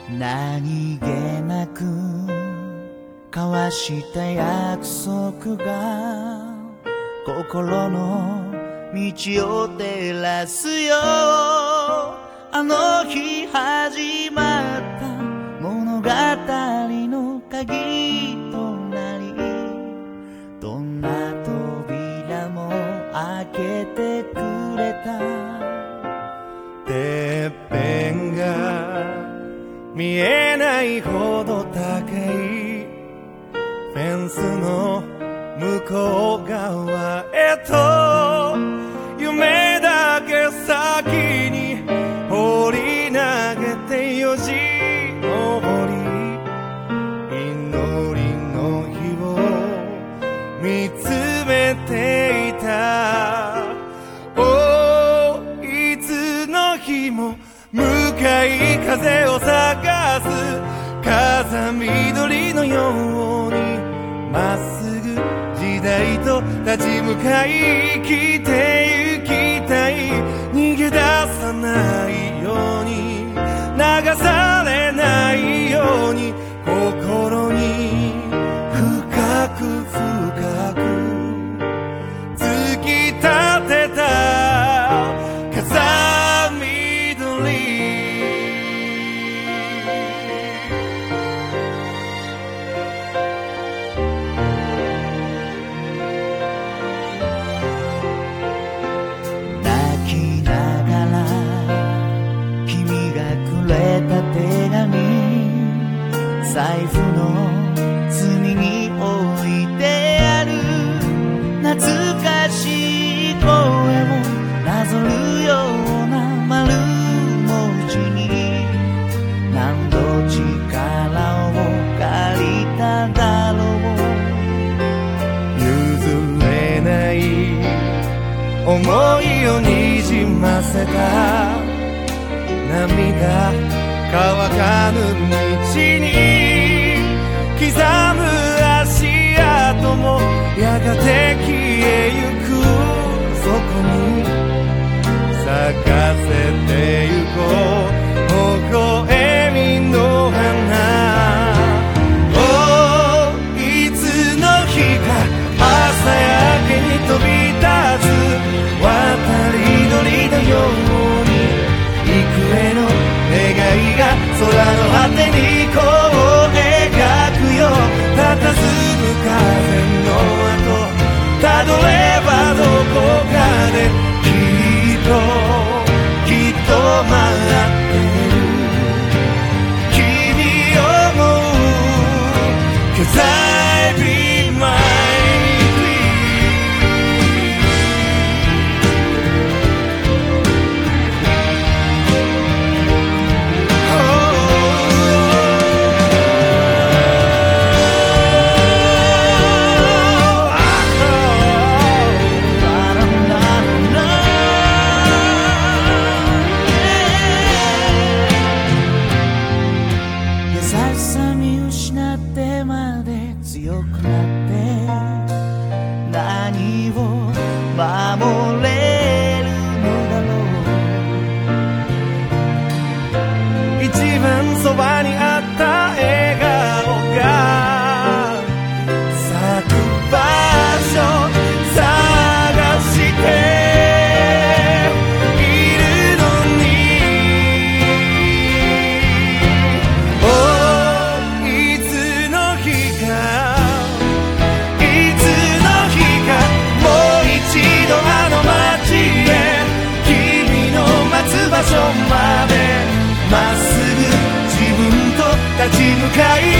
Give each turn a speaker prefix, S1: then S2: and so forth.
S1: 何気なく交わした約束が心の道を照らすよ。あの日始まった物語の鍵となり、どんな扉も開けてくれた。
S2: てっぺんが見えないほど高いフェンスの向こう側へと、夢だけ先に放り投げてよじ登り、祈りの日を見つめていた。いつの日も向かい風を探す風緑のように、まっすぐ時代と立ち向かい生きてゆきたい。逃げ出さないように、流されないように、心に深く深く突き立てた風緑。
S1: 財布の隅に置いてある懐かしい声をなぞるような丸文字に、何度力を借りただろう。
S2: 譲れない想いをにじませた涙乾かぬ道に刻む足跡もやがて消えゆく。そこに咲かせてゆこう微笑みの花。いつの日か朝焼けに飛び立つ渡り鳥のように、幾重の願いが空の果てにこう描くよ。佇む風の後たどればどこかできっと待ってる君を思う Cause I be my守れるのだろう。一番そばにあった笑顔が咲く場所探して場所までまっすぐ自分と立ち向かい